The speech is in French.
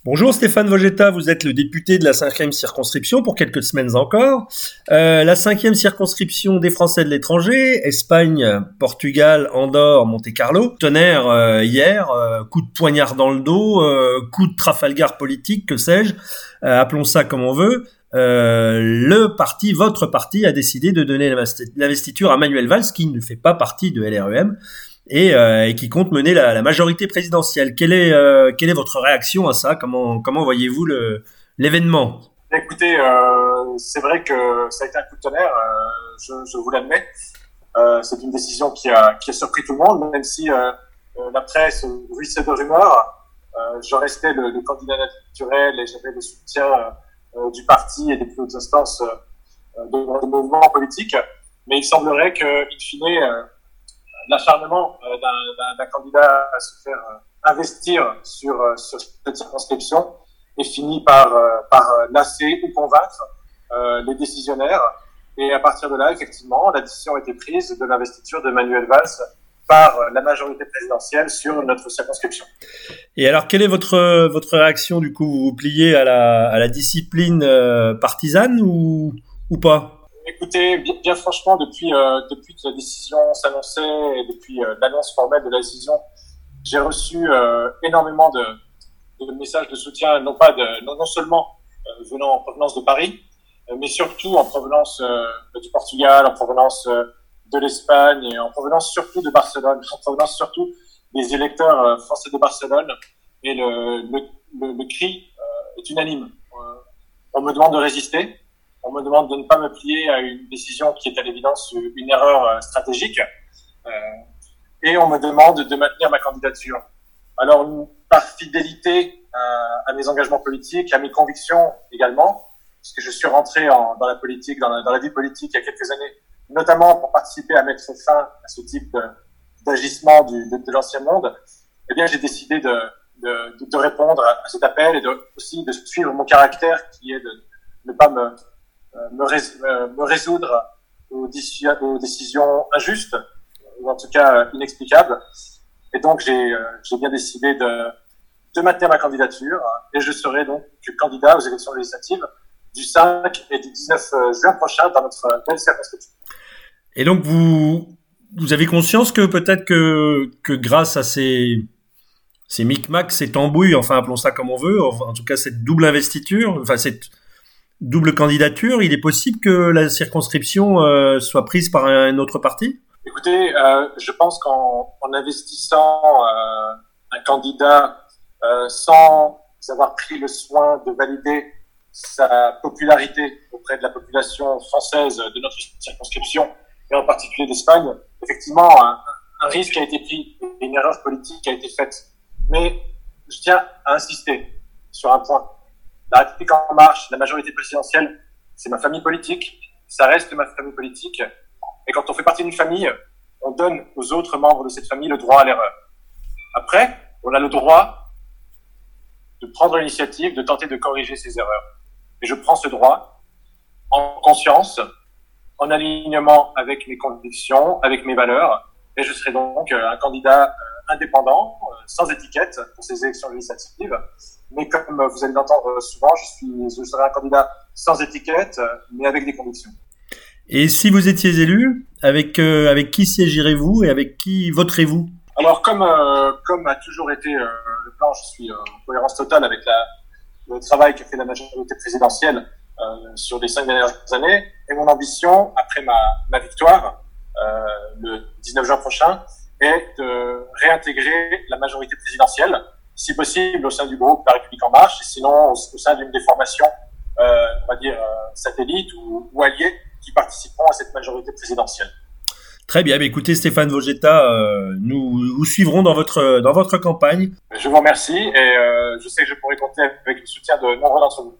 Bonjour Stéphane Vogetta, vous êtes le député de la 5e circonscription pour quelques semaines encore. La 5e circonscription des Français de l'étranger, Espagne, Portugal, Andorre, Monte-Carlo. Tonnerre hier, coup de poignard dans le dos, coup de Trafalgar politique, que sais-je, appelons ça comme on veut. Votre parti a décidé de donner l'investiture à Manuel Valls, qui ne fait pas partie de LREM. Et qui compte mener la majorité présidentielle. Quelle est votre réaction à ça ? Comment voyez-vous l'événement ? Écoutez, c'est vrai que ça a été un coup de tonnerre, je vous l'admets. C'est une décision qui a surpris tout le monde, même si la presse ruisselle de rumeurs. Je restais le candidat naturel et j'avais le soutien du parti et des plus hautes instances de mouvements politiques. Mais il semblerait que, in fine, l'acharnement d'un candidat à se faire investir sur cette circonscription est fini par lasser ou convaincre les décisionnaires. Et à partir de là, effectivement, la décision a été prise de l'investiture de Manuel Valls par la majorité présidentielle sur notre circonscription. Et alors, quelle est votre réaction du coup ? Vous vous pliez à la discipline partisane ou pas ? Écoutez, bien franchement, depuis que la décision s'annonçait et depuis l'annonce formelle de la décision, j'ai reçu énormément de messages de soutien, non seulement venant en provenance de Paris, mais surtout en provenance du Portugal, en provenance de l'Espagne et en provenance surtout de Barcelone, en provenance surtout des électeurs français de Barcelone. Et le cri est unanime. On me demande de résister. On me demande de ne pas me plier à une décision qui est à l'évidence une erreur stratégique. Et on me demande de maintenir ma candidature. Alors, par fidélité à mes engagements politiques, à mes convictions également, puisque je suis rentré dans la politique, dans la vie politique il y a quelques années, notamment pour participer à mettre fin à ce type d'agissement de l'ancien monde, eh bien, j'ai décidé de répondre à cet appel et aussi de suivre mon caractère qui est de ne pas me résoudre aux décisions injustes ou en tout cas inexplicables. Et donc j'ai bien décidé de maintenir ma candidature et je serai donc candidat aux élections législatives du 5 et du 19 juin prochain dans notre belle circonscription. Et donc vous avez conscience que peut-être que grâce à ces micmacs, ces tambouilles, enfin appelons ça comme on veut, en tout cas cette double investiture, enfin cette double candidature, il est possible que la circonscription soit prise par un autre parti ? Écoutez, je pense qu'en investissant un candidat sans avoir pris le soin de valider sa popularité auprès de la population française de notre circonscription, et en particulier d'Espagne, effectivement, un risque a été pris et une erreur politique a été faite. Mais je tiens à insister sur un point. La République en marche, la majorité présidentielle, c'est ma famille politique, ça reste ma famille politique. Et quand on fait partie d'une famille, on donne aux autres membres de cette famille le droit à l'erreur. Après, on a le droit de prendre l'initiative, de tenter de corriger ces erreurs. Et je prends ce droit en conscience, en alignement avec mes convictions, avec mes valeurs. Et je serai donc un candidat indépendant, sans étiquette pour ces élections législatives. Mais comme vous allez l'entendre souvent, je serai un candidat sans étiquette, mais avec des convictions. Et si vous étiez élu, avec qui siégerez-vous et avec qui voterez-vous ? Alors, comme a toujours été le plan, je suis en cohérence totale avec le travail qu'a fait la majorité présidentielle sur les 5 dernières années. Et mon ambition, après ma victoire, le 19 juin prochain, est de réintégrer la majorité présidentielle, si possible au sein du groupe La République en marche, et sinon au sein d'une des formations, on va dire, satellites ou alliées qui participeront à cette majorité présidentielle. Très bien, écoutez Stéphane Vogetta, nous vous suivrons dans votre campagne. Je vous remercie et je sais que je pourrai compter avec le soutien de nombreux d'entre vous.